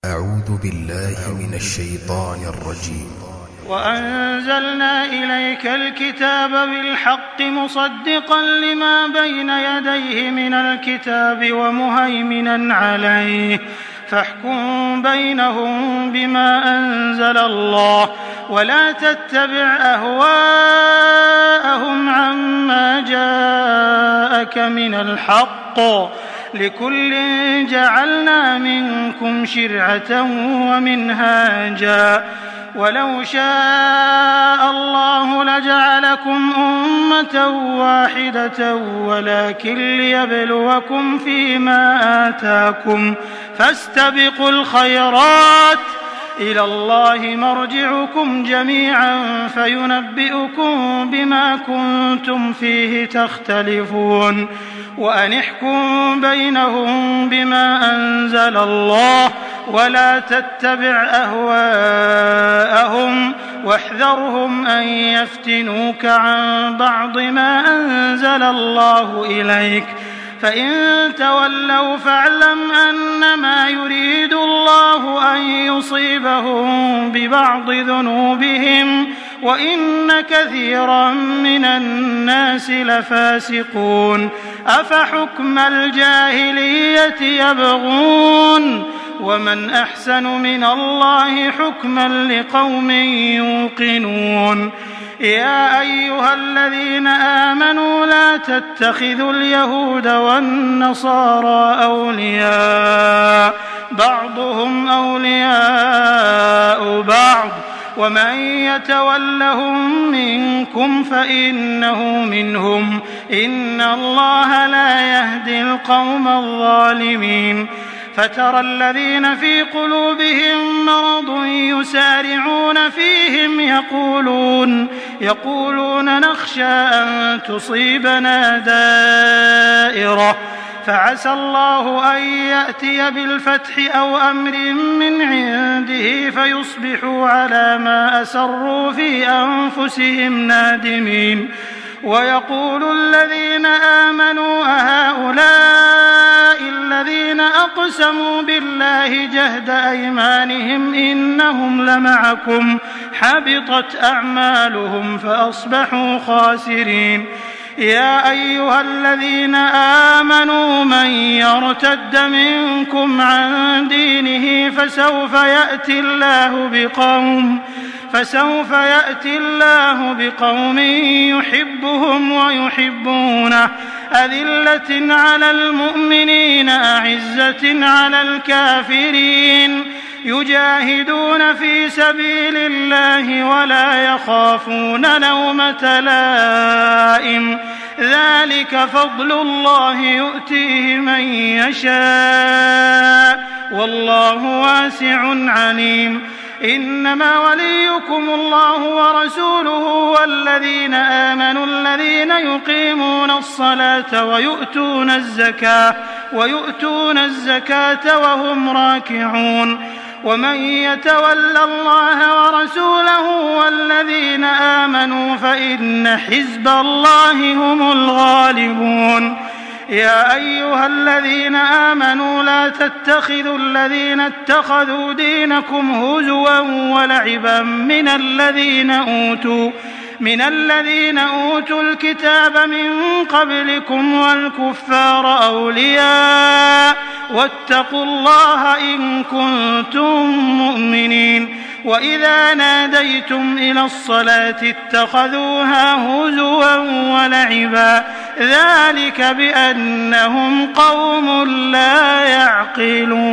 أعوذ بالله من الشيطان الرجيم. وأنزلنا إليك الكتاب بالحق مصدقا لما بين يديه من الكتاب ومهيمنا عليه فاحكم بينهم بما أنزل الله ولا تتبع أهواءهم عما جاءك من الحق لكل جعلنا منكم شرعة ومنهاجا ولو شاء الله لجعلكم أمة واحدة ولكن ليبلوكم فيما آتاكم فاستبقوا الخيرات إلى الله مرجعكم جميعا فينبئكم بما كنتم فيه تختلفون وأن احكم بينهم بما أنزل الله ولا تتبع أهواءهم واحذرهم أن يفتنوك عن بعض ما أنزل الله إليك فإن تولوا فاعلم أنما يريد الله أن يصيبهم ببعض ذنوبهم وإن كثيرا من الناس لفاسقون أفحكم الجاهلية يبغون ومن أحسن من الله حكما لقوم يوقنون يا أيها الذين آمنوا لا تتخذوا اليهود والنصارى أولياء بعضهم أولياء بعض ومن يتولهم منكم فإنه منهم إن الله لا يهدي القوم الظالمين فترى الذين في قلوبهم مرض يسارعون فيهم يقولون نخشى أن تصيبنا دائرة فعسى الله أن يأتي بالفتح أو أمر من عنده فيصبحوا على ما أسروا في أنفسهم نادمين ويقول الذين آمنوا أهؤلاء الذين أقسموا بالله جهد أيمانهم إنهم لمعكم حبطت أعمالهم فأصبحوا خاسرين يا أيها الذين آمنوا من يرتد منكم عن دينه فسوف يأتي الله بقوم يحبهم ويحبونه أذلة على المؤمنين أعزة على الكافرين يجاهدون في سبيل الله ولا يخافون لومة لائم ذلك فضل الله يؤتيه من يشاء والله واسع عليم إنما وليكم الله ورسوله والذين آمنوا الذين يقيمون الصلاة ويؤتون الزكاة وهم راكعون ومن يتول الله ورسوله والذين آمنوا فإن حزب الله هم الغالبون يا أيها الذين آمنوا لا تتخذوا الذين اتخذوا دينكم هزوا ولعبا من الذين أوتوا الكتاب من قبلكم والكفار أولياء واتقوا الله إن كنتم مؤمنين وإذا ناديتم إلى الصلاة اتخذوها هزوا ولعبا ذلك بأنهم قوم لا يعقلون